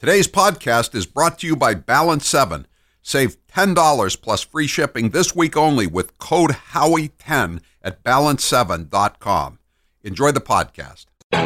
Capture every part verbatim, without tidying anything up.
Today's podcast is brought to you by Balance seven. Save ten dollars plus free shipping this week only with code Howie ten at balance seven dot com. Enjoy the podcast.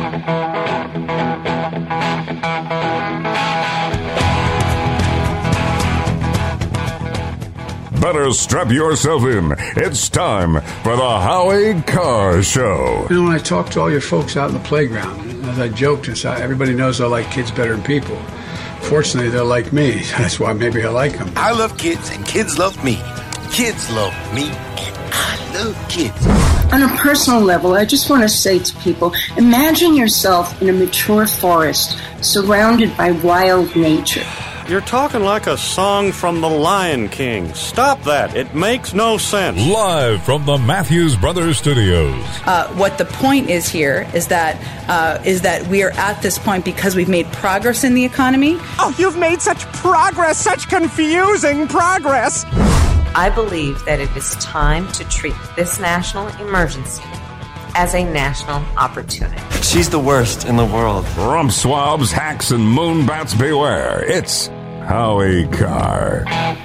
Better strap yourself in. It's time for the Howie Carr Show. You know, when I talk to all your folks out in the playground, as I joked and said, everybody knows I like kids better than people. Fortunately, they're like me. That's why maybe I like them. I love kids, and kids love me. Kids love me, and I love kids. On a personal level, I just want to say to people, imagine yourself in a mature forest surrounded by wild nature. You're talking like a song from The Lion King. Stop that. It makes no sense. Live from the Matthews Brothers Studios. Uh, what the point is here is that uh, is that we are at this point because we've made progress in the economy. Oh, you've made such progress, such confusing progress. I believe that it is time to treat this national emergency as a national opportunity. She's the worst in the world. Rump swabs, hacks, and moonbats beware. It's Howie Carr.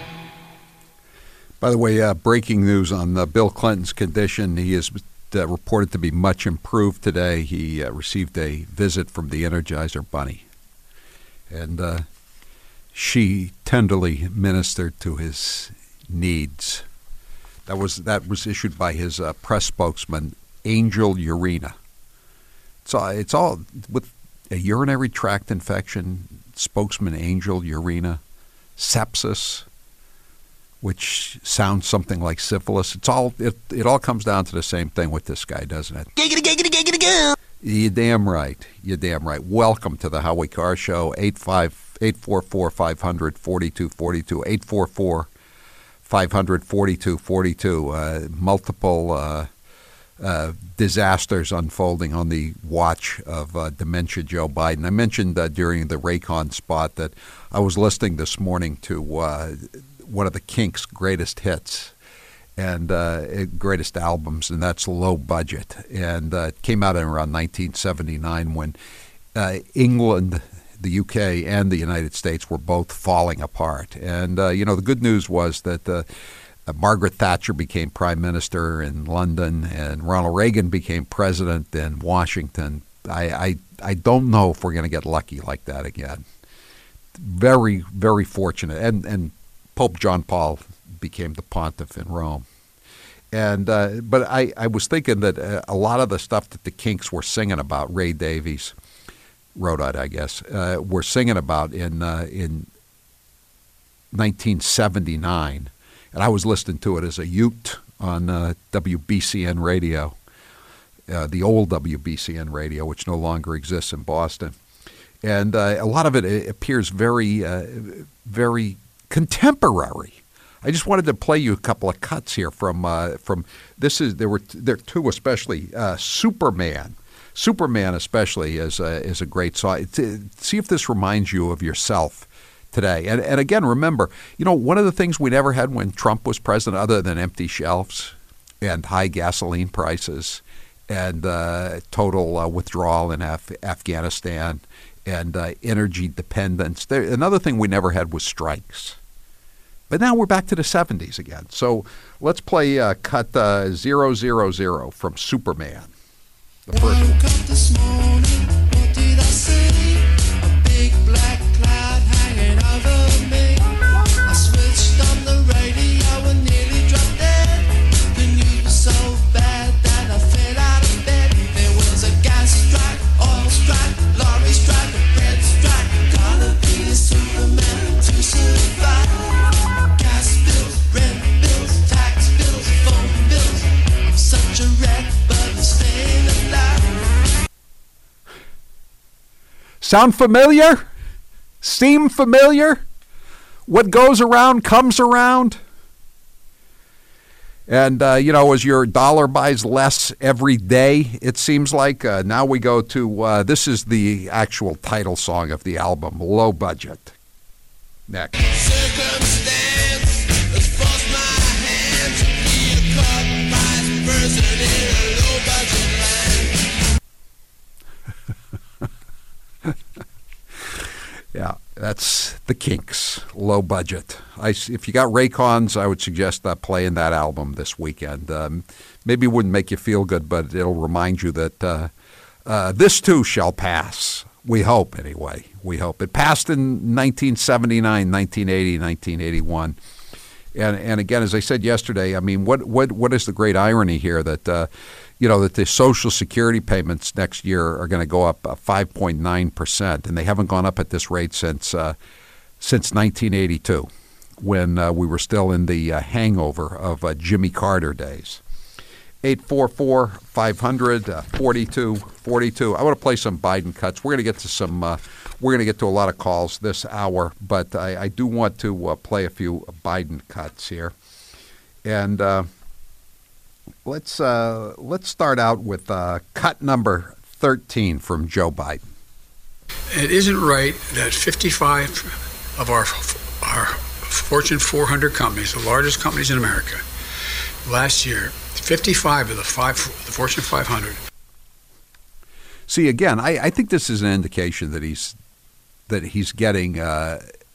By the way, uh, breaking news on uh, Bill Clinton's condition. He is uh, reported to be much improved today. He uh, received a visit from the Energizer Bunny. And uh, she tenderly ministered to his needs. That was that was issued by his uh, press spokesman, Angel Urena. It's all, it's all with a urinary tract infection, spokesman Angel Urena, sepsis, which sounds something like syphilis. It's all it, it all comes down to the same thing with this guy, doesn't it? Giggity, giggity, giggity, giggity. You're damn right. You're damn right. Welcome to the Howie Carr Show. eight five eight four four five hundred forty-two forty-two eight four four five hundred forty-two forty-two. Uh, multiple uh, uh, disasters unfolding on the watch of uh, dementia Joe Biden. I mentioned uh, during the Raycon spot that I was listening this morning to uh, one of the Kinks' greatest hits and uh, greatest albums, and that's Low Budget. And uh, it came out in around nineteen seventy-nine when uh, England, the U K, and the United States were both falling apart. And, uh, you know, the good news was that uh, uh, Margaret Thatcher became prime minister in London and Ronald Reagan became president in Washington. I, I, I don't know if we're going to get lucky like that again. Very, very fortunate. And, and Pope John Paul became the pontiff in Rome. And uh, but I, I was thinking that uh, a lot of the stuff that the Kinks were singing about, Ray Davies wrote it, I guess, uh, were singing about in uh, in nineteen seventy-nine, and I was listening to it as a Ute on uh, W B C N radio, uh, the old W B C N radio, which no longer exists in Boston, and uh, a lot of it, it appears very, uh, very contemporary. I just wanted to play you a couple of cuts here from uh, from this is there were there are two especially uh, Superman. Superman especially is a, is a great song. See if this reminds you of yourself today. And and again, remember, you know, one of the things we never had when Trump was president, other than empty shelves and high gasoline prices and uh, total uh, withdrawal in Af- Afghanistan and uh, energy dependence. There, another thing we never had was strikes. But now we're back to the seventies again. So let's play uh, cut uh, zero zero zero from Superman. The first one. This morning, what did I say? A big black cloud hanging over me. I switched on the radio and nearly dropped dead. The news was so bad that I fell out of bed. There was a gas strike, oil strike, lorry strike, a bread strike. Gotta be a Superman to survive. Gas bills, rent bills, tax bills, phone bills. I'm such a wreck, but I'm staying alive. Sound familiar? Seem familiar? What goes around comes around? And, uh, you know, as your dollar buys less every day, it seems like, uh, now we go to, uh, this is the actual title song of the album, Low Budget. Next. Circumstance has forced my hand to be a cut-price person in a low-budget land. Yeah, That's the Kinks, low budget. I, if you got Raycons, I would suggest uh, playing that album this weekend. Um, maybe it wouldn't make you feel good, but it'll remind you that uh, uh, this too shall pass. We hope, anyway. We hope. It passed in nineteen seventy-nine, nineteen eighty, nineteen eighty-one. And and again, as I said yesterday, I mean, what what what is the great irony here that uh, you know that the Social Security payments next year are going to go up uh, five point nine percent, and they haven't gone up at this rate since uh, since nineteen eighty-two, when uh, we were still in the uh, hangover of uh, Jimmy Carter days. eight four four, five hundred, forty-two forty-two. I want to play some Biden cuts. We're going to get to some. Uh, We're going to get to a lot of calls this hour, but I, I do want to uh, play a few Biden cuts here, and uh, let's uh, let's start out with uh, cut number thirteen from Joe Biden. It isn't right that fifty-five of our our Fortune four hundred companies, the largest companies in America, last year, fifty-five of the five the Fortune five hundred. See, again, I, I think this is an indication that he's. that he's getting uh,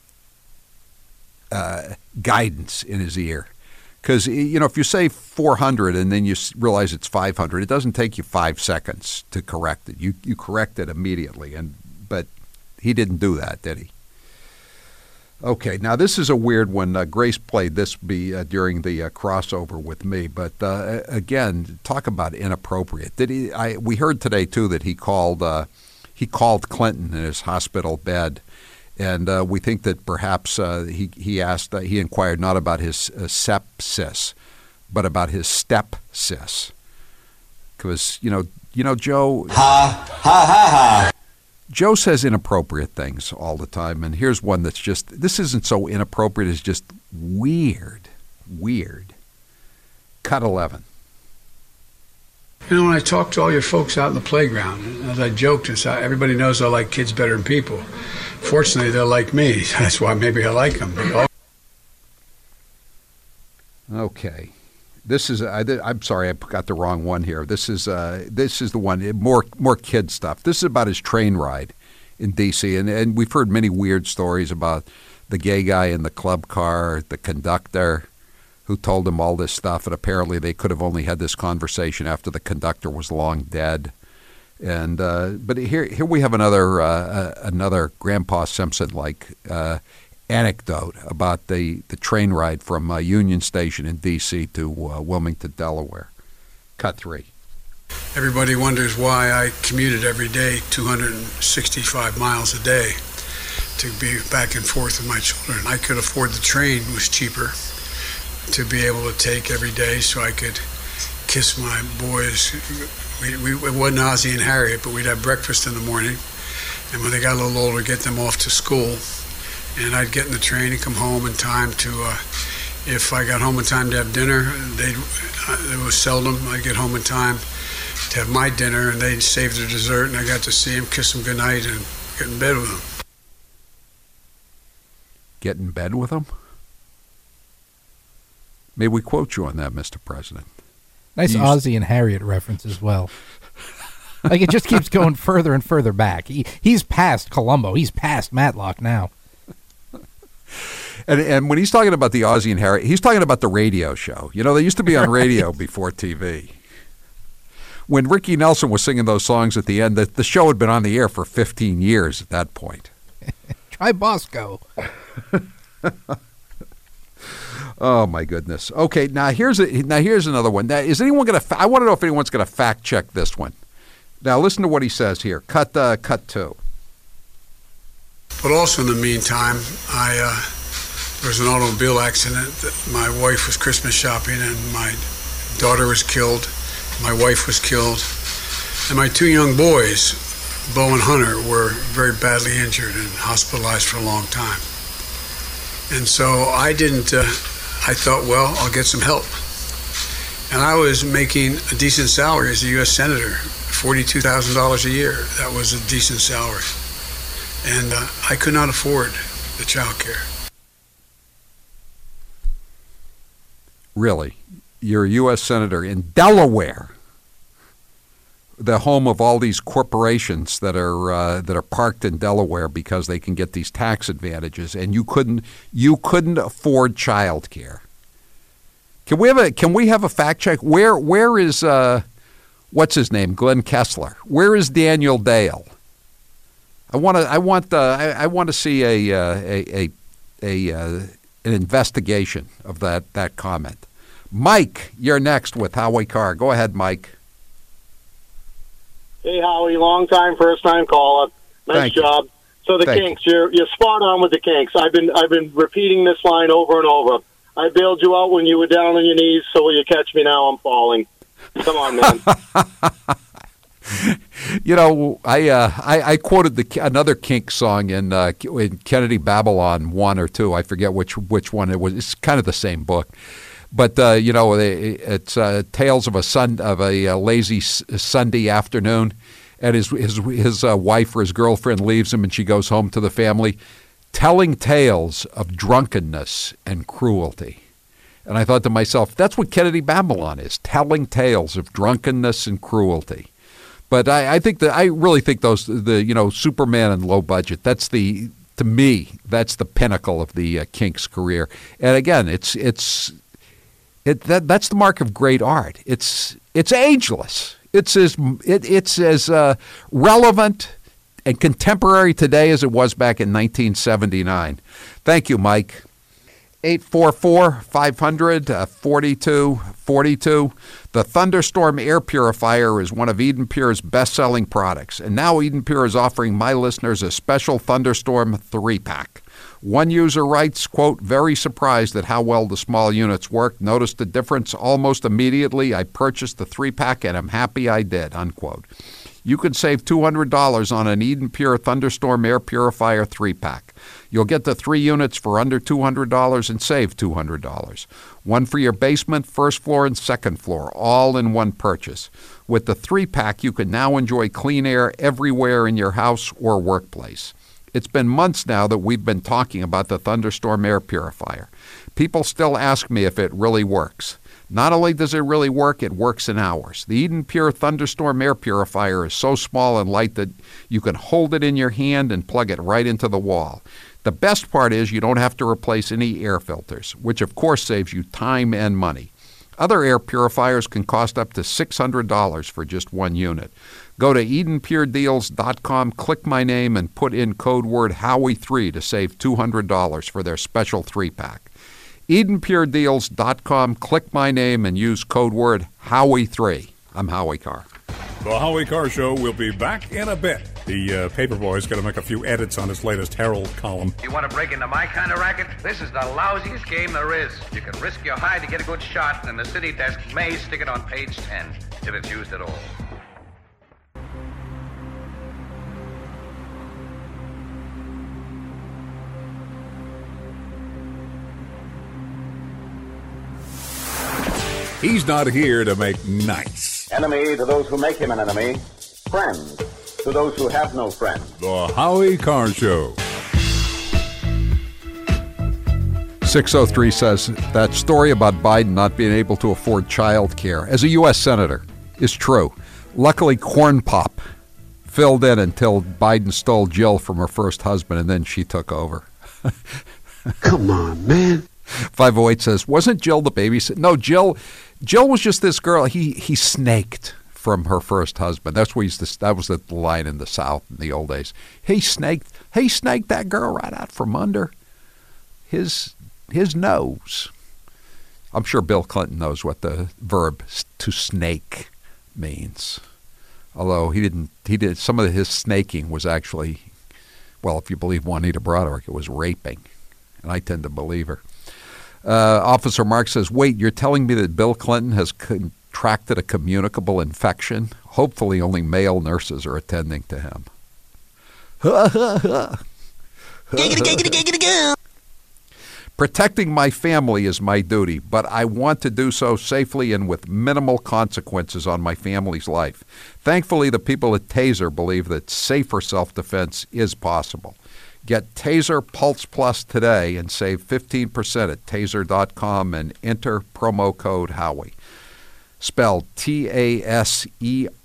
uh, guidance in his ear. Because, you know, if you say four hundred and then you realize it's five hundred, it doesn't take you five seconds to correct it. You you correct it immediately. And but he didn't do that, did he? Okay, now this is a weird one. Uh, Grace played this be uh, during the uh, crossover with me. But, uh, again, talk about inappropriate. Did he? I we heard today, too, that he called uh, – He called Clinton in his hospital bed, and uh, we think that perhaps uh, he he asked uh, he inquired not about his uh, sepsis, but about his stepsis, because you know you know Joe ha ha ha ha. Joe says inappropriate things all the time, and here's one that's just this isn't so inappropriate; it's just weird, weird. Cut eleven. You know, when I talk to all your folks out in the playground, as I joked, and said, everybody knows I like kids better than people. Fortunately, they're like me. That's why maybe I like them. Okay. This is, I, I'm sorry, I got the wrong one here. This is uh, this is the one, more more kid stuff. This is about his train ride in D C, and, and we've heard many weird stories about the gay guy in the club car, the conductor, who told him all this stuff, and apparently they could have only had this conversation after the conductor was long dead. And uh, but here here we have another uh, uh, another Grandpa Simpson like uh, anecdote about the, the train ride from uh, Union Station in D C to uh, Wilmington, Delaware. Cut three. Everybody wonders why I commuted every day two hundred sixty-five miles a day to be back and forth with my children. I could afford the train; it was cheaper to be able to take every day so I could kiss my boys. We, we, it wasn't Ozzie and Harriet, but we'd have breakfast in the morning, and when they got a little older, get them off to school. And I'd get in the train and come home in time to, uh, if I got home in time to have dinner, they'd, uh, it was seldom I'd get home in time to have my dinner, and they'd save their dessert, and I got to see them, kiss them goodnight, and get in bed with them. Get in bed with them? May we quote you on that, Mister President? Nice you Ozzie and Harriet reference as well. Like, it just keeps going further and further back. He, he's past Columbo. He's past Matlock now. And and when he's talking about the Ozzie and Harriet, he's talking about the radio show. You know, they used to be on radio right. before T V. When Ricky Nelson was singing those songs at the end, the, the show had been on the air for fifteen years at that point. Try Bosco. Oh my goodness. Okay, now here's a, now here's another one. Now, is anyone going to? I want to know if anyone's going to fact check this one. Now listen to what he says here. Cut uh, cut two. But also in the meantime, I uh, there was an automobile accident. My wife was Christmas shopping, and my daughter was killed. My wife was killed, and my two young boys, Bo and Hunter, were very badly injured and hospitalized for a long time. And so I didn't. Uh, I thought, well, I'll get some help. And I was making a decent salary as a U S Senator, forty-two thousand dollars a year. That was a decent salary. And uh, I could not afford the child care. Really? You're a U S Senator in Delaware the home of all these corporations that are uh, that are parked in Delaware because they can get these tax advantages, and you couldn't you couldn't afford child care. Can we have a Can we have a fact check? Where Where is uh, what's his name? Glenn Kessler. Where is Daniel Dale? I want to I want the I, I want to see a uh, a a, a uh, an investigation of that that comment. Mike, you're next with Howie Carr. Go ahead, Mike. Hey, Howie, long time, first time caller. Nice Thank job. You. So the Thank Kinks, you're you're spot on with the Kinks. I've been I've been repeating this line over and over. I bailed you out when you were down on your knees, so will you catch me now? I'm falling. Come on, man. You know, I, uh, I I quoted the another Kinks song in, uh, in Kennedy Babylon one or two. I forget which which one it was. It's kind of the same book. But uh, you know, it's uh, tales of a sun of a uh, lazy Sunday afternoon, and his his his uh, wife or his girlfriend leaves him, and she goes home to the family, telling tales of drunkenness and cruelty. And I thought to myself, that's what Kennedy Babylon is: telling tales of drunkenness and cruelty. But I, I think that I really think those the you know Superman and Low Budget. That's the to me that's the pinnacle of the uh, Kinks' career. And again, it's it's. It, that that's the mark of great art. It's it's ageless. It's as it, it's as uh, relevant and contemporary today as it was back in nineteen seventy-nine. Thank you, Mike. eight four four, five hundred, forty-two forty-two. The Thunderstorm Air Purifier is one of Eden Pure's best-selling products, and now Eden Pure is offering my listeners a special Thunderstorm three-pack. One user writes, quote, very surprised at how well the small units work. Noticed the difference almost immediately. I purchased the three-pack and I'm happy I did, unquote. You can save two hundred dollars on an Eden Pure Thunderstorm Air Purifier three-pack. You'll get the three units for under two hundred dollars and save two hundred dollars. One for your basement, first floor, and second floor, all in one purchase. With the three-pack, you can now enjoy clean air everywhere in your house or workplace. It's been months now that we've been talking about the Thunderstorm Air Purifier. People still ask me if it really works. Not only does it really work, it works in hours. The Eden Pure Thunderstorm Air Purifier is so small and light that you can hold it in your hand and plug it right into the wall. The best part is you don't have to replace any air filters, which of course saves you time and money. Other air purifiers can cost up to six hundred dollars for just one unit. Go to Eden Pure Deals dot com, click my name, and put in code word Howie three to save two hundred dollars for their special three-pack. Eden Pure Deals dot com, click my name, and use code word Howie three. I'm Howie Carr. The Howie Carr Show will be back in a bit. The uh, Paperboy's got to make a few edits on his latest Herald column. You want to break into my kind of racket? This is the lousiest game there is. You can risk your hide to get a good shot, and the city desk may stick it on page ten, if it's used at all. He's not here to make nice. Enemy to those who make him an enemy. Friend to those who have no friend. The Howie Carr Show. six oh three says that story about Biden not being able to afford child care as a U S senator is true. Luckily, Corn Pop filled in until Biden stole Jill from her first husband, and then she took over. Come on, man. five oh eight says, wasn't Jill the babysitter? No, Jill Jill was just this girl. He he snaked from her first husband. That's what he used to, that was the line in the South in the old days. He snaked he snaked that girl right out from under his his nose. I'm sure Bill Clinton knows what the verb to snake means. Although he didn't he did some of his snaking was actually, well, if you believe Juanita Broderick, it was raping. And I tend to believe her. Uh, Officer Mark says, wait, you're telling me that Bill Clinton has contracted a communicable infection? Hopefully only male nurses are attending to him. Giggity, giggity, giggity, go. Protecting my family is my duty, but I want to do so safely and with minimal consequences on my family's life. Thankfully, the people at Taser believe that safer self-defense is possible. Get Taser Pulse Plus today and save fifteen percent at taser dot com and enter promo code Howie. Spelled T A S E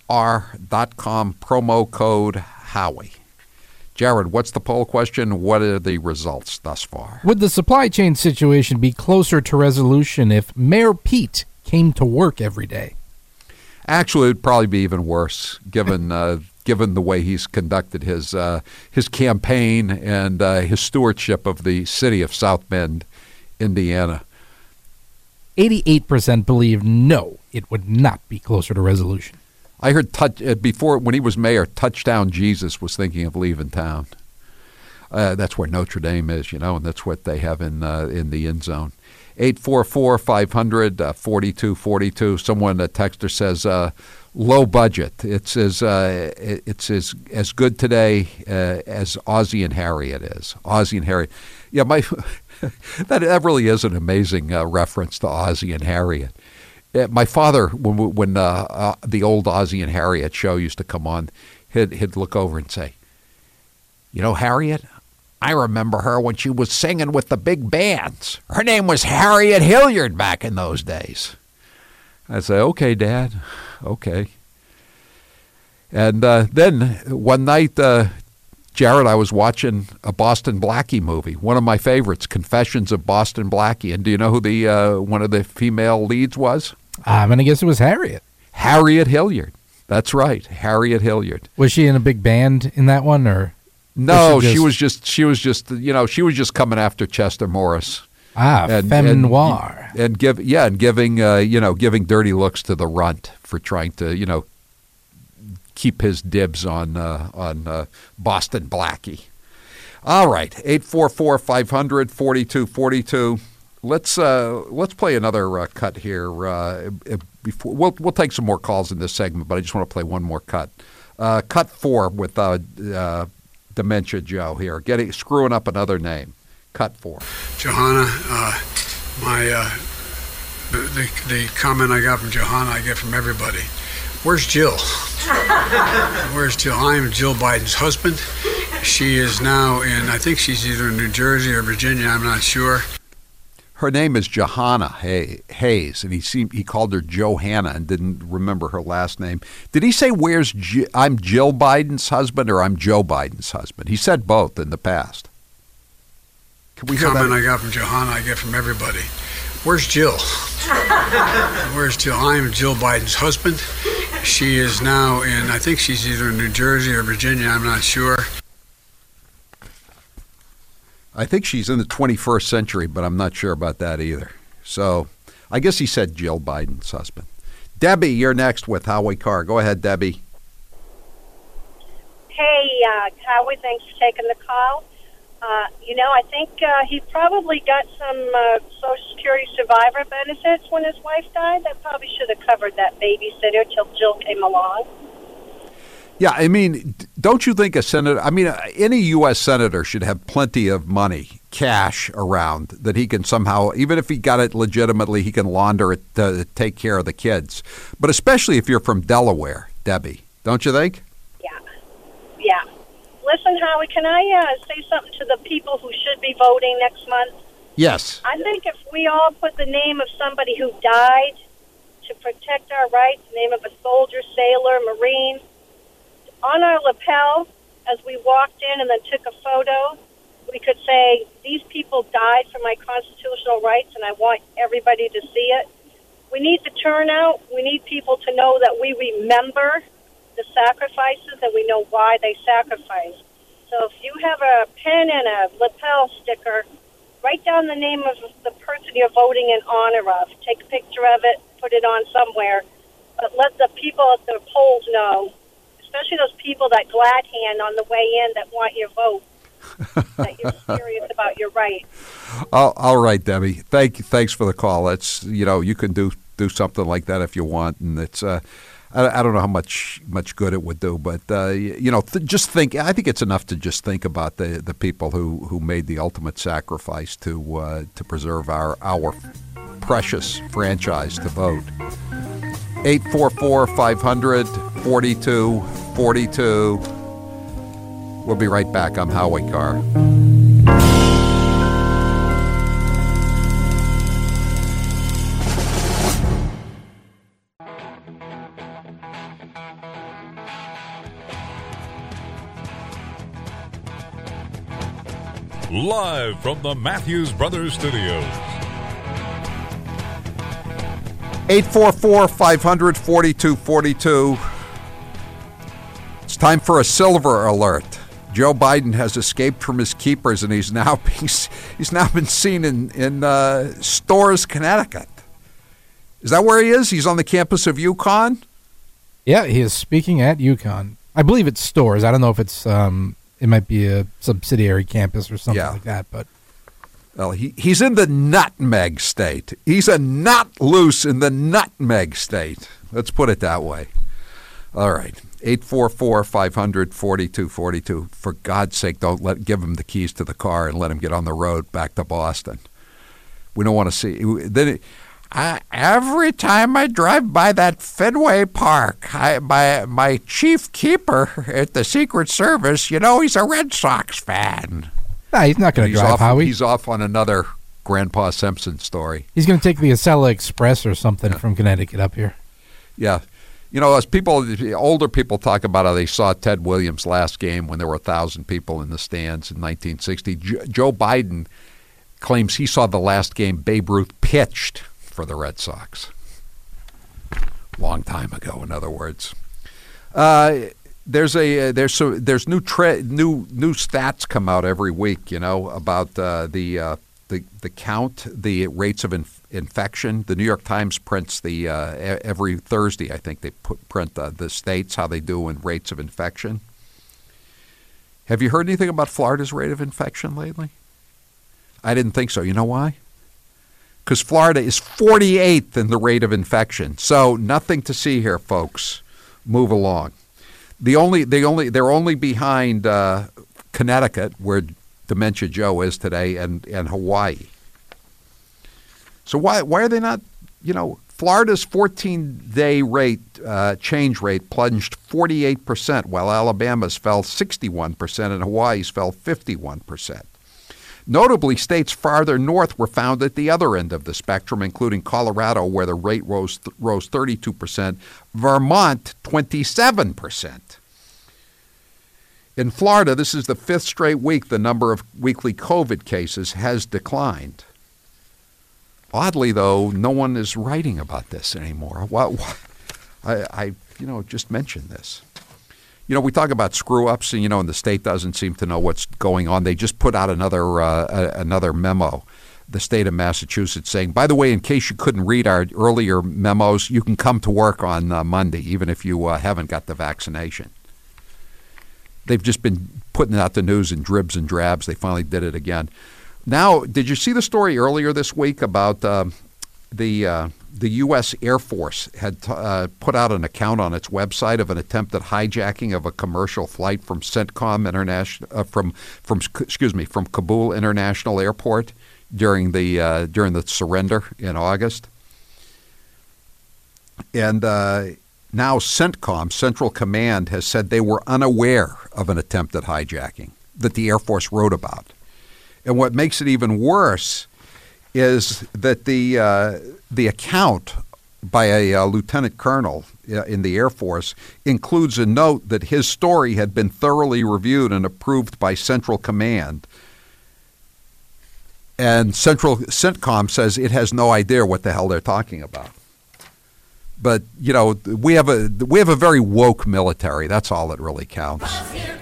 R dot com, promo code Howie. Jared, what's the poll question? What are the results thus far? Would the supply chain situation be closer to resolution if Mayor Pete came to work every day? Actually, it would probably be even worse, given uh, given the way he's conducted his uh, his campaign and uh, his stewardship of the city of South Bend, Indiana. eighty-eight percent believe no, it would not be closer to resolution. I heard touch, uh, before, when he was mayor, Touchdown Jesus was thinking of leaving town. Uh, that's where Notre Dame is, you know, and that's what they have in uh, in the end zone. eight four four, five hundred, forty-two forty-two. Someone, a texter says, uh, low budget. It's as uh, it's as as good today uh, as Ozzie and Harriet is. Ozzie and Harriet. Yeah, my that that really is an amazing uh, reference to Ozzie and Harriet. Uh, my father, when when uh, uh, the old Ozzie and Harriet show used to come on, he'd he'd look over and say, "You know, Harriet, I remember her when she was singing with the big bands. Her name was Harriet Hilliard back in those days." I say, "Okay, Dad, okay." And uh, then one night, uh, Jared, I was watching a Boston Blackie movie, one of my favorites, Confessions of Boston Blackie. And do you know who the uh, one of the female leads was? I'm going to guess it was Harriet. Harriet Hilliard. That's right, Harriet Hilliard. Was she in a big band in that one, or? No, was she, she, just... was just she was just you know she was just coming after Chester Morris. Ah, and, femme and, noir. And give yeah, and giving uh, you know giving dirty looks to the runt for trying to you know keep his dibs on uh, on uh, Boston Blackie. All right, eight four four, five hundred, forty-two forty-two. Let's uh, let's play another uh, cut here. Uh, before we'll we'll take some more calls in this segment, but I just want to play one more cut. Uh, cut four with uh, uh, Dementia Joe here, getting screwing up another name. Cut four. Johanna, uh, my uh, the the comment I got from Johanna, I get from everybody. Where's Jill? Where's Jill? I am Jill Biden's husband. She is now in, I think she's either in New Jersey or Virginia. I'm not sure. Her name is Johanna Hayes, and he seemed he called her Johanna and didn't remember her last name. Did he say, "Where's J- I'm Jill Biden's husband" or "I'm Joe Biden's husband"? He said both in the past. Can we the hear comment that? I got from Johanna, I get from everybody. Where's Jill? Where's Jill? I am Jill Biden's husband. She is now in, I think she's either in New Jersey or Virginia. I'm not sure. I think she's in the twenty-first century, but I'm not sure about that either. So I guess he said Jill Biden's husband. Debbie, you're next with Howie Carr. Go ahead, Debbie. Hey, uh, Howie, thanks for taking the call. Uh, you know, I think uh, he probably got some uh, Social Security survivor benefits when his wife died. That probably should have covered that babysitter till Jill came along. Yeah, I mean, don't you think a senator, I mean, any U S senator should have plenty of money, cash around that he can somehow, even if he got it legitimately, he can launder it to take care of the kids. But especially if you're from Delaware, Debbie, don't you think? Yeah. Yeah. Listen, Howie, can I uh, say something to the people who should be voting next month? Yes. I think if we all put the name of somebody who died to protect our rights, the name of a soldier, sailor, Marine, on our lapel as we walked in and then took a photo, we could say, these people died for my constitutional rights and I want everybody to see it. We need the turnout. We need people to know that we remember the sacrifices and we know why they sacrificed. So if you have a pen and a lapel sticker, write down the name of the person you're voting in honor of. Take a picture of it, put it on somewhere, but let the people at the polls know, especially those people that glad hand on the way in that want your vote, that you're serious about your rights. All, all right, Debbie. Thank you. Thanks for the call. That's, you know, you can do do something like that if you want, and it's uh, I, I don't know how much much good it would do, but uh, you know, th- just think. I think it's enough to just think about the, the people who, who made the ultimate sacrifice to uh, to preserve our our precious franchise to vote. eight four four, five hundred, forty-two forty-two. We'll be right back. I'm Howie Carr. live from the Matthews Brothers Studios. eight four four, five hundred, forty-two forty-two. It's time for a silver alert. Joe Biden has escaped from his keepers, and he's now being, he's now been seen in, in uh, Storrs, Connecticut. Is that where he is? He's on the campus of UConn? Yeah, he is speaking at UConn. I believe it's Storrs. I don't know if it's um, it might be a subsidiary campus or something Yeah. like that, but Well, he, he's in the nutmeg state. He's a nut loose in the nutmeg state. Let's put it that way. All right. eight four four, five hundred, forty-two forty-two. For God's sake, don't let give him the keys to the car and let him get on the road back to Boston. We don't want to see. Then it, I, every time I drive by that Fenway Park, I, my my chief keeper at the Secret Service, you know, he's a Red Sox fan. Nah, he's not going to He's drive, off, Howie. He's off on another Grandpa Simpson story. He's going to take the Acela Express or something from Connecticut up here. Yeah. You know, as people, older people talk about how they saw Ted Williams' last game when there were one thousand people in the stands in nineteen sixty. Jo- Joe Biden claims he saw the last game Babe Ruth pitched for the Red Sox. Long time ago, in other words. Uh, there's a there's so there's new tre- new new stats come out every week, you know, about uh, the uh, the the count, the rates of inf- infection. The New York Times prints the uh, e- every Thursday. I think they put, print the, the states how they do in rates of infection. Have you heard anything about Florida's rate of infection lately? I didn't think so. You know why? Because Florida is forty-eighth in the rate of infection. So nothing to see here, folks. Move along. The only they only they're only behind uh, Connecticut, where Dementia Joe is today, and, and Hawaii. So why why are they not? You know, Florida's fourteen-day rate uh, change rate plunged forty-eight percent, while Alabama's fell sixty-one percent and Hawaii's fell fifty-one percent. Notably, states farther north were found at the other end of the spectrum, including Colorado, where the rate rose rose thirty-two percent, Vermont twenty-seven percent. In Florida, this is the fifth straight week the number of weekly COVID cases has declined. Oddly, though, no one is writing about this anymore. Why, why, I, I, you know, just mentioned this. You know, we talk about screw-ups, and, you know, and the state doesn't seem to know what's going on. They just put out another uh, a, another memo, the state of Massachusetts, saying, by the way, in case you couldn't read our earlier memos, you can come to work on uh, Monday, even if you uh, haven't got the vaccination. They've just been putting out the news in dribs and drabs. They finally did it again. Now, did you see the story earlier this week about uh, the uh, the U S Air Force had t- uh, put out an account on its website of an attempted hijacking of a commercial flight from CENTCOM International uh, from from excuse me from Kabul International Airport during the uh, during the surrender in August, and uh, now CENTCOM Central Command has said they were unaware of an attempted hijacking that the Air Force wrote about. And what makes it even worse is that the uh, the account by a uh, lieutenant colonel uh, in the Air Force includes a note that his story had been thoroughly reviewed and approved by Central Command. And Central CENTCOM says it has no idea what the hell they're talking about. But, you know, we have a we have a very woke military. That's all that really counts.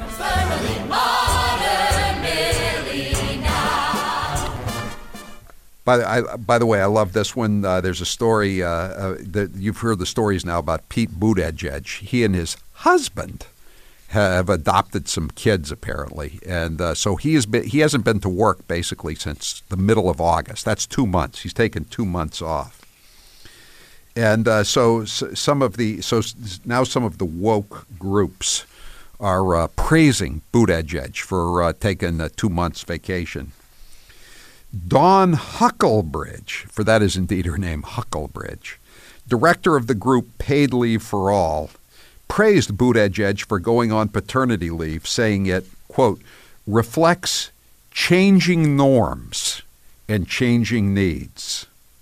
By the, I, by the way, I love this one. Uh, there's a story uh, uh, that you've heard the stories now about Pete Buttigieg. He and his husband have adopted some kids apparently, and uh, so he has been he hasn't been to work basically since the middle of August. That's two months. He's taken two months off, and uh, so, so some of the so now some of the woke groups are uh, praising Buttigieg for uh, taking a two months vacation. Dawn Huckelbridge, for that is indeed her name, Huckelbridge, director of the group Paid Leave for All, praised Buttigieg for going on paternity leave, saying it, quote, reflects changing norms and changing needs.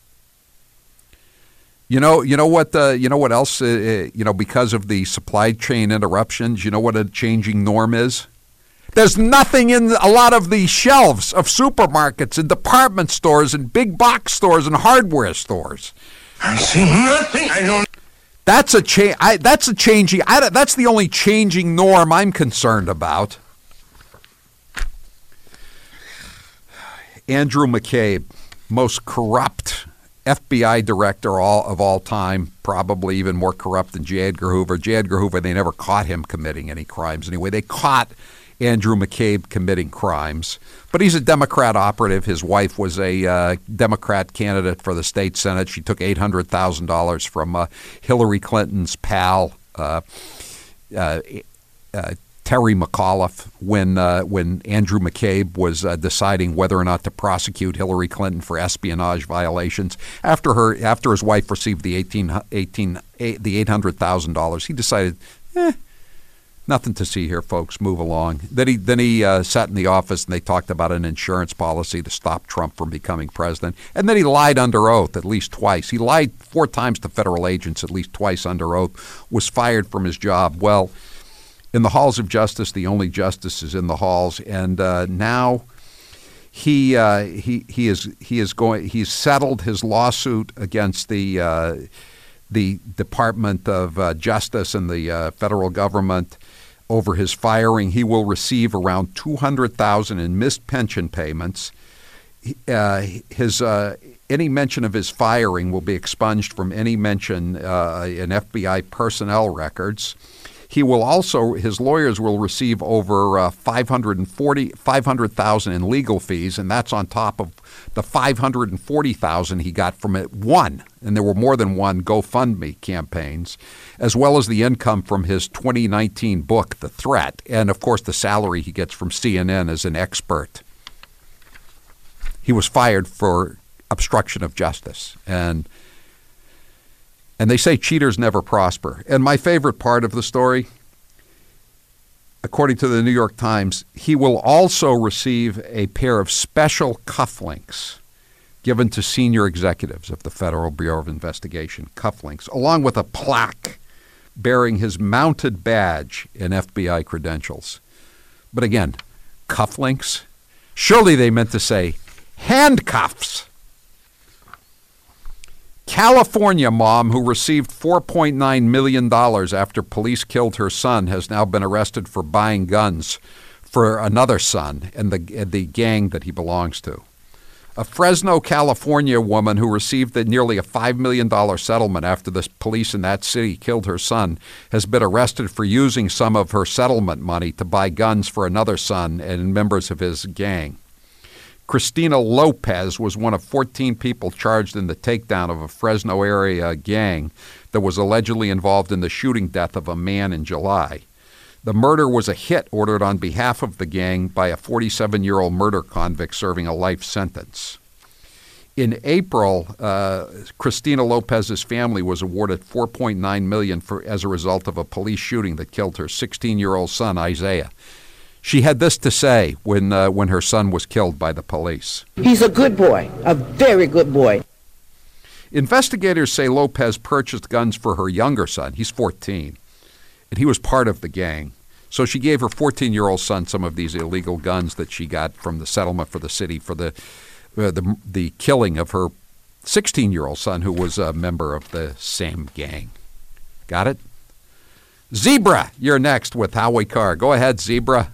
You know, you know what? Uh, you know what else? Uh, you know, because of the supply chain interruptions, you know what a changing norm is? There's nothing in a lot of the shelves of supermarkets and department stores and big box stores and hardware stores. I see nothing. I don't. That's a cha- I, That's a changing. I, that's the only changing norm I'm concerned about. Andrew McCabe, most corrupt F B I director all of all time, probably even more corrupt than J. Edgar Hoover. J. Edgar Hoover, they never caught him committing any crimes. Anyway, they caught Andrew McCabe committing crimes. But he's a Democrat operative. His wife was a uh, Democrat candidate for the state Senate. She took eight hundred thousand dollars from uh, Hillary Clinton's pal, uh, uh, uh, Terry McAuliffe, when uh, when Andrew McCabe was uh, deciding whether or not to prosecute Hillary Clinton for espionage violations. After her, after his wife received the eighteen, eighteen, the eight hundred thousand dollars, he decided, eh, nothing to see here, folks. Move along. Then he then he uh, sat in the office and they talked about an insurance policy to stop Trump from becoming president. And then he lied under oath at least twice. He lied four times to federal agents, at least twice under oath. Was fired from his job. Well, in the halls of justice, the only justice is in the halls, and uh, now he uh, he he is he is going. He's settled his lawsuit against the uh, the Department of uh, Justice and the uh, federal government over his firing. He will receive around two hundred thousand in missed pension payments. Uh, his uh, any mention of his firing will be expunged from any mention uh, in F B I personnel records. He will also, his lawyers will receive over uh, five hundred forty, five hundred thousand in legal fees, and that's on top of the five hundred forty thousand he got from it one, and there were more than one GoFundMe campaigns, as well as the income from his twenty nineteen book, The Threat, and of course the salary he gets from C N N as an expert. He was fired for obstruction of justice, and And they say cheaters never prosper. And my favorite part of the story, according to the New York Times, he will also receive a pair of special cufflinks given to senior executives of the Federal Bureau of Investigation, cufflinks, along with a plaque bearing his mounted badge and F B I credentials. But again, cufflinks? Surely they meant to say handcuffs. California mom who received four point nine million dollars after police killed her son has now been arrested for buying guns for another son and the, the gang that he belongs to. A Fresno, California woman who received a nearly a five million dollars settlement after the police in that city killed her son has been arrested for using some of her settlement money to buy guns for another son and members of his gang. Christina Lopez was one of fourteen people charged in the takedown of a Fresno area gang that was allegedly involved in the shooting death of a man in July. The murder was a hit ordered on behalf of the gang by a forty-seven-year-old murder convict serving a life sentence. In April, uh, Christina Lopez's family was awarded four point nine million dollars for, as a result of a police shooting that killed her sixteen-year-old son, Isaiah. She had this to say when uh, when her son was killed by the police. He's a good boy, a very good boy. Investigators say Lopez purchased guns for her younger son. He's fourteen, and he was part of the gang. So she gave her fourteen-year-old son some of these illegal guns that she got from the settlement for the city for the uh, the, the killing of her sixteen-year-old son, who was a member of the same gang. Got it? Zebra, you're next with Howie Carr. Go ahead, Zebra.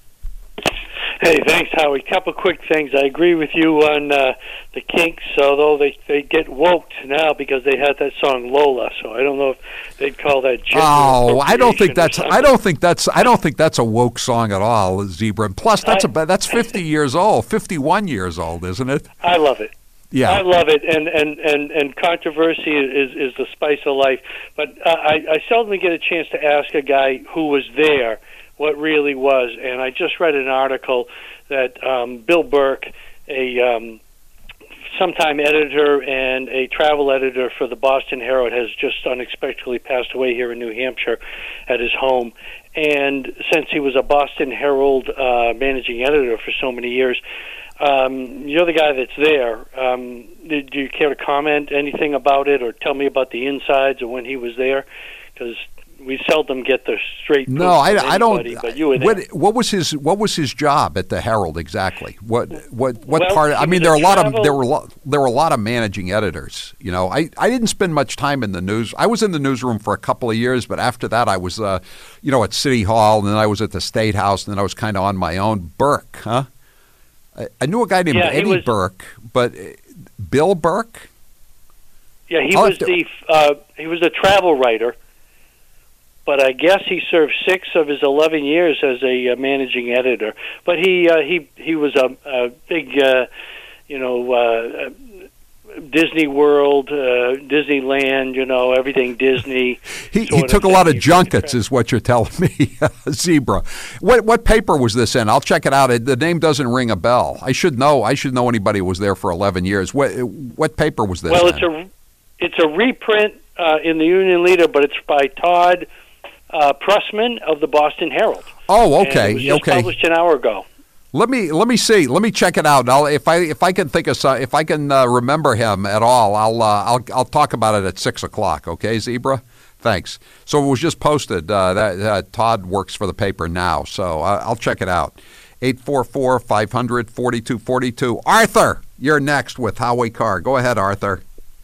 Hey, thanks, Howie. Couple quick things. I agree with you on uh, the Kinks, although they they get woked now because they had that song Lola. So I don't know if they'd call that. Oh, I don't think that's. I don't think that's. I don't think that's a woke song at all, Zebra. And plus, that's I, a that's fifty years old, fifty-one years old, isn't it? I love it. Yeah, I love it, and and, and, and controversy is is the spice of life. But uh, I I seldom get a chance to ask a guy who was there what really was. And I just read an article that um, Bill Burke, a um, sometime editor and a travel editor for the Boston Herald, has just unexpectedly passed away here in New Hampshire at his home. And since he was a Boston Herald uh, managing editor for so many years, um, you're the guy that's there. Um, do you care to comment anything about it or tell me about the insides of when he was there? Because we seldom get the straight. No, I, from I don't. anybody, But you were there. What, what was his What was his job at the Herald exactly? What what what Well, part? I he mean, was there are a a lot travel- of there were lo- there were a lot of managing editors. You know, I, I didn't spend much time in the news. I was in the newsroom for a couple of years, but after that, I was uh, you know, at City Hall, and then I was at the State House, and then I was kind of on my own. Burke, huh? I, I knew a guy named Yeah, he Eddie was- Burke, but uh, Bill Burke. Yeah, he I'll was have to- the uh, he was a travel writer, but I guess he served six of his eleven years as a uh, managing editor. But he uh, he he was a, a big, uh, you know, uh, Disney World, uh, Disneyland, you know, everything Disney. He, he sort took a thing. lot of He- junkets, is what you're telling me, Zebra. What what paper was this in? I'll check it out. It, the name doesn't ring a bell. I should know. I should know anybody who was there for eleven years. What what paper was this? Well, in? it's a it's a reprint uh, in the Union Leader, but it's by Todd uh, Pressman of the Boston Herald. Oh, And okay, it was just okay. published an hour ago. Let me let me see. Let me check it out. I'll, if I if I can think of some, if I can uh, remember him at all, I'll uh, I'll I'll talk about it at six o'clock. Okay, Zebra. Thanks. So it was just posted. Uh, that uh, Todd works for the paper now, so uh, I'll check it out. eight four four, five hundred, forty-two forty-two. Arthur, you're next with Howie Carr. Go ahead, Arthur.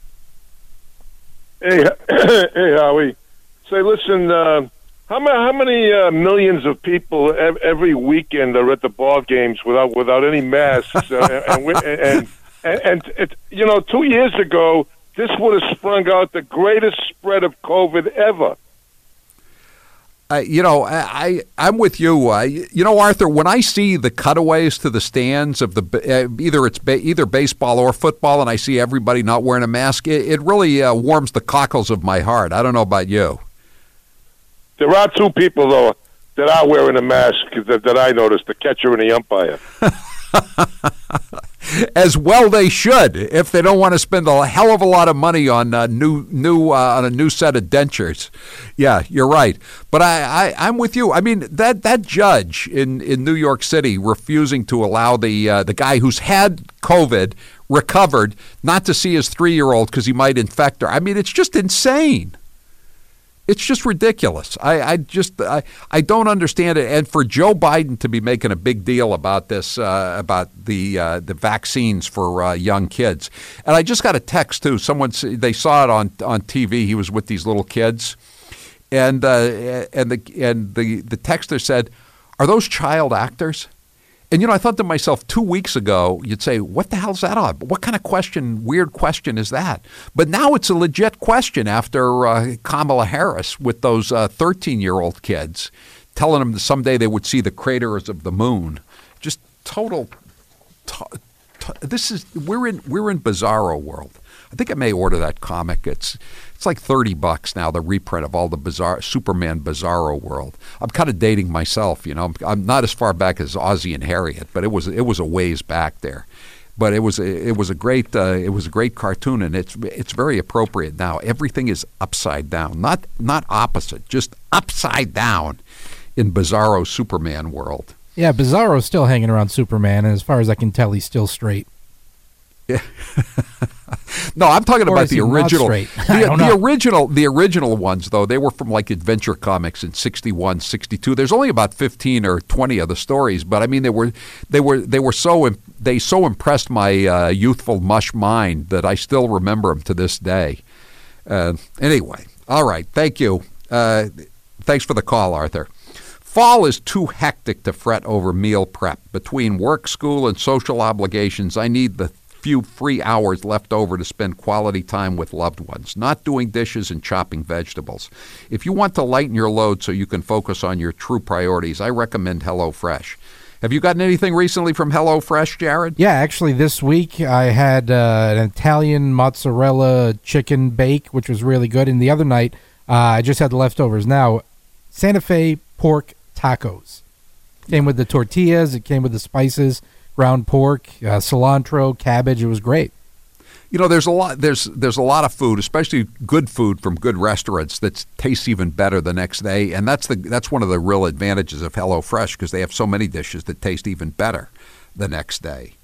Hey, hey, Howie. Say, listen. Uh, how many how many uh, millions of people ev- every weekend are at the ball games without without any masks? uh, and, we- and and and it, you know, two years ago, this would have sprung out the greatest spread of COVID ever. Uh, you know, I, I I'm with you. Uh, you know, Arthur, when I see the cutaways to the stands of the uh, either it's ba- either baseball or football, and I see everybody not wearing a mask, it, it really uh, warms the cockles of my heart. I don't know about you. There are two people though that are wearing a mask that, that I noticed: the catcher and the umpire. As well they should, if they don't want to spend a hell of a lot of money on uh, new new uh, on a new set of dentures. Yeah, you're right. But I, I I'm with you. I mean, that that judge in, in New York City refusing to allow the uh, the guy who's had COVID, recovered, not to see his three-year-old because he might infect her. I mean, it's just insane. It's just ridiculous. I, I just I, I don't understand it. And for Joe Biden to be making a big deal about this, uh, about the uh, the vaccines for uh, young kids, and I just got a text too. Someone s- they saw it on on T V. He was with these little kids, and uh, and the and the the texter said, "Are those child actors?" And, you know, I thought to myself, two weeks ago, you'd say, what the hell's that on? What kind of question, weird question is that? But now it's a legit question after uh, Kamala Harris with those uh, thirteen-year-old kids telling them that someday they would see the craters of the moon. Just total, to, to, this is, we're in, we're in bizarro world. I think I may order that comic. It's it's like thirty bucks now, the reprint of all the bizarre Superman Bizarro World. I'm kind of dating myself, you know. I'm, I'm not as far back as Ozzie and Harriet, but it was it was a ways back there. But it was a, it was a great uh, it was a great cartoon, and it's it's very appropriate now. Everything is upside down, not not opposite, just upside down in Bizarro Superman world. Yeah, Bizarro's still hanging around Superman, and as far as I can tell, he's still straight. Yeah. No, I'm talking Or about is the he not original. straight? I The, don't the know. original, the original ones though, they were from like Adventure Comics in sixty-one, sixty-two. There's only about fifteen or twenty of the stories, but I mean they were they were they were so im- they so impressed my uh, youthful mush mind that I still remember them to this day. Uh, anyway, all right, thank you. Uh, thanks for the call, Arthur. Fall is too hectic to fret over meal prep. Between work, school, and social obligations, I need the few free hours left over to spend quality time with loved ones, not doing dishes and chopping vegetables. If you want to lighten your load so you can focus on your true priorities, I recommend HelloFresh. Have you gotten anything recently from HelloFresh, Jared? Yeah, actually, this week I had uh, an Italian mozzarella chicken bake, which was really good. And the other night, uh, I just had the leftovers. Now, Santa Fe pork tacos. Came with the tortillas. It came with the spices, ground pork, uh, cilantro, cabbage. It was great. You know, there's a lot. There's there's a lot of food, especially good food from good restaurants, that tastes even better the next day, and that's the that's one of the real advantages of HelloFresh because they have so many dishes that taste even better the next day.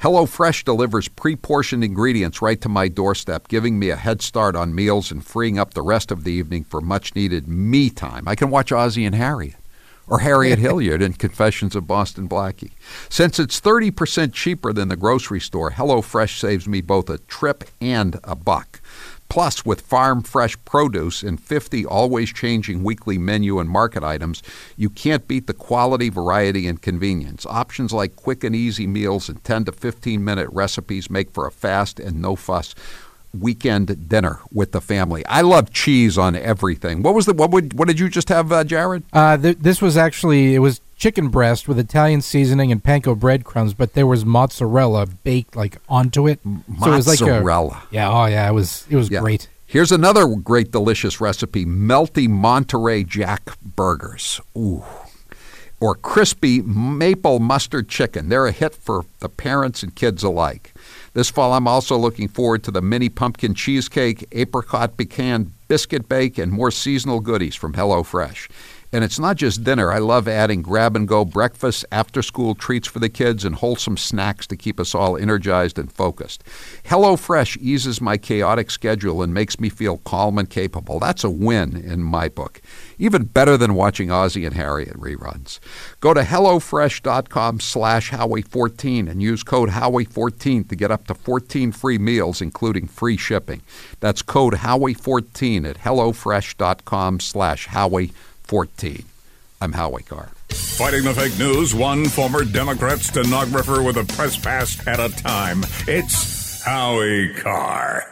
HelloFresh delivers pre-portioned ingredients right to my doorstep, giving me a head start on meals and freeing up the rest of the evening for much-needed me time. I can watch Ozzie and Harriet, or Harriet Hilliard in Confessions of Boston Blackie. Since it's thirty percent cheaper than the grocery store, HelloFresh saves me both a trip and a buck. Plus, with farm-fresh produce and fifty always-changing weekly menu and market items, you can't beat the quality, variety, and convenience. Options like quick and easy meals and ten to fifteen minute recipes make for a fast and no-fuss weekend dinner with the family. I love cheese on everything. What was the what would what did you just have, uh, Jared? Uh, th- this was actually, it was chicken breast with Italian seasoning and panko breadcrumbs, but there was mozzarella baked like onto it. Mozzarella. So it was like a, yeah, oh yeah, it was it was Yeah. great. Here's another great delicious recipe, melty Monterey Jack burgers. Ooh. Or crispy maple mustard chicken. They're a hit for the parents and kids alike. This fall, I'm also looking forward to the mini pumpkin cheesecake, apricot pecan biscuit bake, and more seasonal goodies from HelloFresh. And it's not just dinner. I love adding grab-and-go breakfast, after-school treats for the kids, and wholesome snacks to keep us all energized and focused. HelloFresh eases my chaotic schedule and makes me feel calm and capable. That's a win in my book. Even better than watching Ozzie and Harriet reruns. Go to HelloFresh.com slash Howie fourteen and use code Howie fourteen to get up to fourteen free meals, including free shipping. That's code Howie fourteen at HelloFresh.com slash Howie fourteen. I'm Howie Carr. Fighting the fake news, one former Democrat stenographer with a press pass at a time. It's Howie Carr.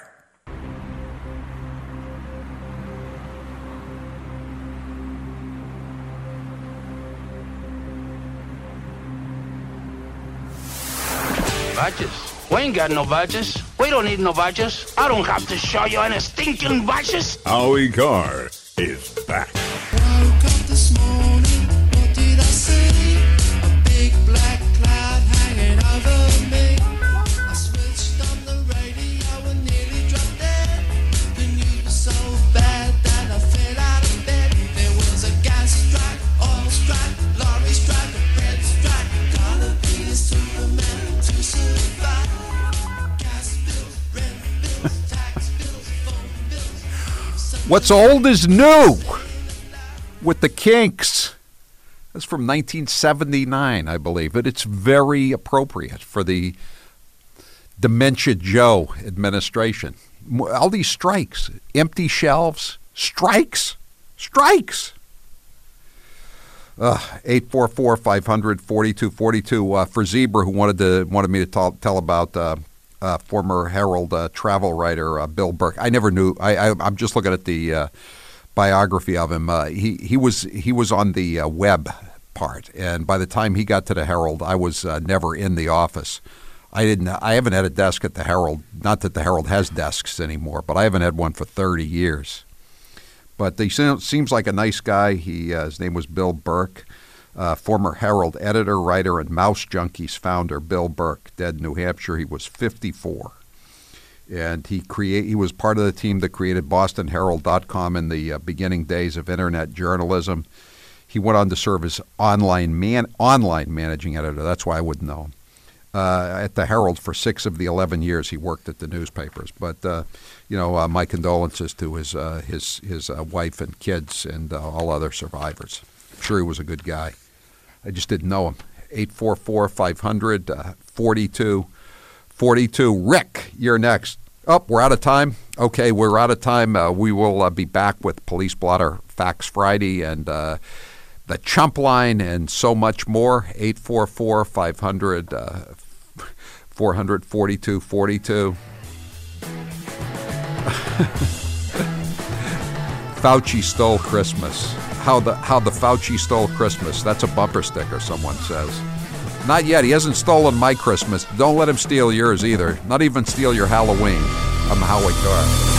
Vouchers? We ain't got no vouchers. We don't need no vouchers. I don't have to show you any stinking vouchers. Howie Carr is back. Woke up this morning, what did I see? A big black cloud hanging over me. I switched on the radio and nearly dropped dead. The news was so bad that I fell out of bed. There was a gas strike, oil strike, lorry strike, a bread strike. Gotta be a Superman to survive. Gas bills, rent bills, tax bills, phone bills. What's old is new with the Kinks. That's from nineteen seventy-nine, I believe. But it's very appropriate for the Dementia Joe administration. All these strikes, empty shelves, strikes, strikes. Uh, eight four four, five hundred, forty-two forty-two. Uh, for Zebra, who wanted to wanted me to tell, tell about uh, uh, former Herald uh, travel writer uh, Bill Burke. I never knew. I, I, I'm just looking at the uh, biography of him. Uh, he he was he was on the uh, web part, and by the time he got to the Herald, I was uh, never in the office. I didn't. I haven't had a desk at the Herald. Not that the Herald has desks anymore, but I haven't had one for thirty years. But he seems like a nice guy. He uh, his name was Bill Burke, uh, former Herald editor, writer, and Mouse Junkies founder. Bill Burke, dead in New Hampshire. He was fifty-four, and he create he was part of the team that created Boston Herald dot com in the uh, beginning days of internet journalism. He went on to serve as online man online managing editor. That's why I wouldn't know him. Uh, at the Herald for six of the eleven years he worked at the newspapers. But uh, you know, uh, my condolences to his uh, his his uh, wife and kids and uh, all other survivors. I'm sure he was a good guy. I just didn't know him. eight four four, five hundred, forty-two forty-two. Rick, you're next. Oh, we're out of time. Okay, we're out of time. Uh, we will uh, be back with Police Blotter Facts Friday and uh, the Chump Line and so much more. eight four four, five hundred, four hundred, forty-two forty-two. Fauci stole Christmas. How the how the Fauci stole Christmas. That's a bumper sticker, someone says. Not yet. He hasn't stolen my Christmas. Don't let him steal yours either. Not even steal your Halloween. I'm Howie Carr.